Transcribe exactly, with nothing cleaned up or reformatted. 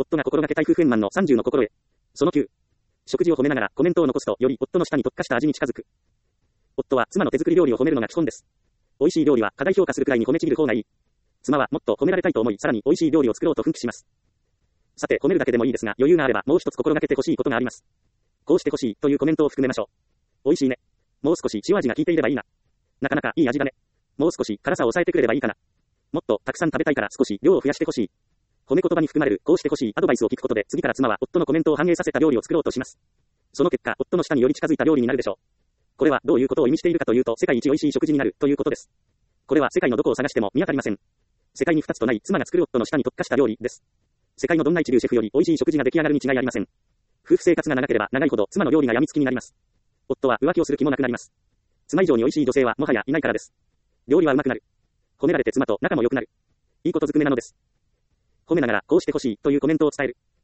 夫が心がけたい夫婦円満のさんじゅうの心得。そのきゅう。食事を褒めながらコメントを残すと、より夫の舌に特化した味に近づく。夫は妻の手作り料理を褒めるのが基本です。美味しい料理は過大評価するくらいに褒めちぎる方がいい。妻はもっと褒められたいと思い、さらに美味しい料理を作ろうと奮起します。さて、褒めるだけでもいいですが、余裕があればもう一つ心がけてほしいことがあります。こうしてほしいというコメントを含めましょう。美味しいね。もう少し塩味が効いていればいいな。なかなかいい味だね。もう少し辛さを抑えてくれればいいかな。もっとたくさん食べたいから少し量を増やしてほしい。褒め言葉に含まれるこうしてほしいアドバイスを聞くことで、次から妻は夫のコメントを反映させた料理を作ろうとします。その結果、夫の舌により近づいた料理になるでしょう。これはどういうことを意味しているかというと、世界一美味しい食事になるということです。これは世界のどこを探しても見当たりません。世界に二つとない妻が作る夫の舌に特化した料理です。世界のどんな一流シェフより美味しい食事が出来上がるに違いありません。夫婦生活が長ければ長いほど妻の料理が病みつきになります。夫は浮気をする気もなくなります。妻以上に美味しい女性はもはやいないからです。料理はうまくなる。褒められて妻と仲も良くなる。いいことずくめなのです。褒めながらこうしてほしいというコメントを伝える。